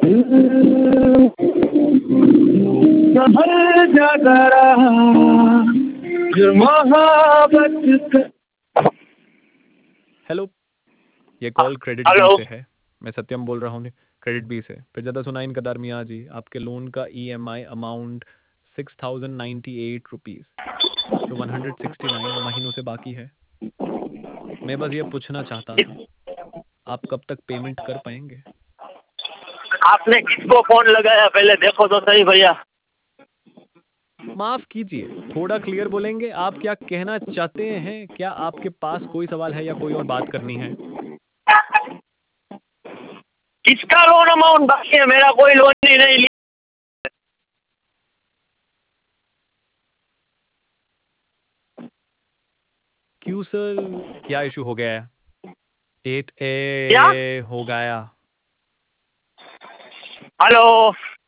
संभल जाता रहा जो मोहब्बत का। हेलो, ये कॉल क्रेडिट बी हेलो। से है। मैं सत्यम बोल रहा हूँ क्रेडिट बी से। फिर ज़्यादा सुनाइन कदार मियाँ जी, आपके लोन का EMI अमाउंट 6098 रुपीज़, तो 169 महीनों से बाकी है। मैं बस ये पूछना चाहता था, आप कब तक पेमेंट कर पाएंगे? आपने किसको फोन लगाया, पहले देखो तो सही भैया। माफ कीजिए, थोड़ा क्लियर बोलेंगे? आप क्या कहना चाहते हैं? क्या आपके पास कोई सवाल है या कोई और बात करनी है? किसका लोन अमाउंट बाकी है? मेरा कोई लोन ही नहीं लिया। क्यों सर, क्या इशू हो गया है? 8A क्या? हो गया। हेलो।